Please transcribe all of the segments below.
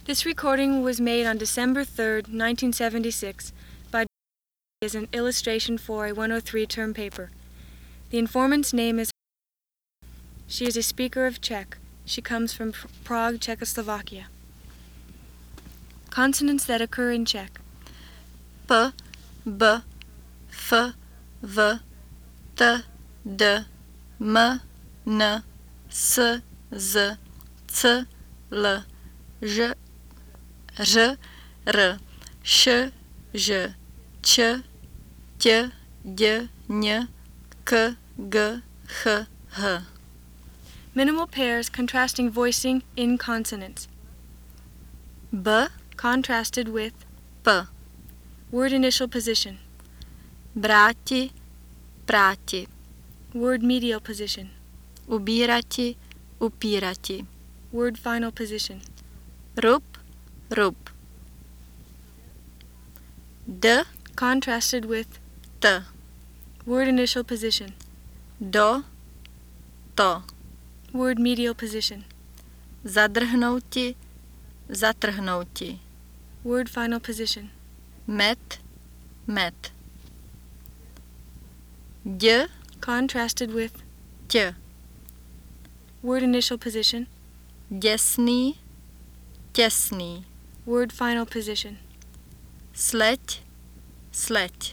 This recording was made on December 3rd, 1976, by as an illustration for a 103 term paper. The informant's name is. She is a speaker of Czech. She comes from Prague, Czechoslovakia. Consonants that occur in Czech. P, B, F, V, T, D, M, N, S, Z, C, L, Ž, R, R, Š, Ž, Č, Ť, Ď, Ň, K, G, H, H. Minimal pairs contrasting voicing in consonants. B, Contrasted with. P. Word initial position. Bráti, práti. Word medial position. Ubírati, upírati. Word final position. Rub, rub. D, Contrasted with. T. Word initial position. Do, to. Word medial position. Zadrhnouti, zatrhnouti. Word final position. Met, met. Ď, Contrasted with. ť. Word initial position. Děsný, těsný. Word final position. Sleď, sleď.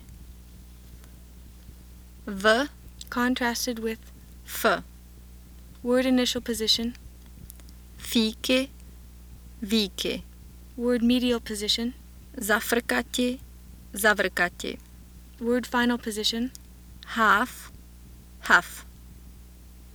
V, Contrasted with. f. Word initial position. Fíky, víky. Word medial position. Zafrkati, zavrkati. Word final position. Háv, hav.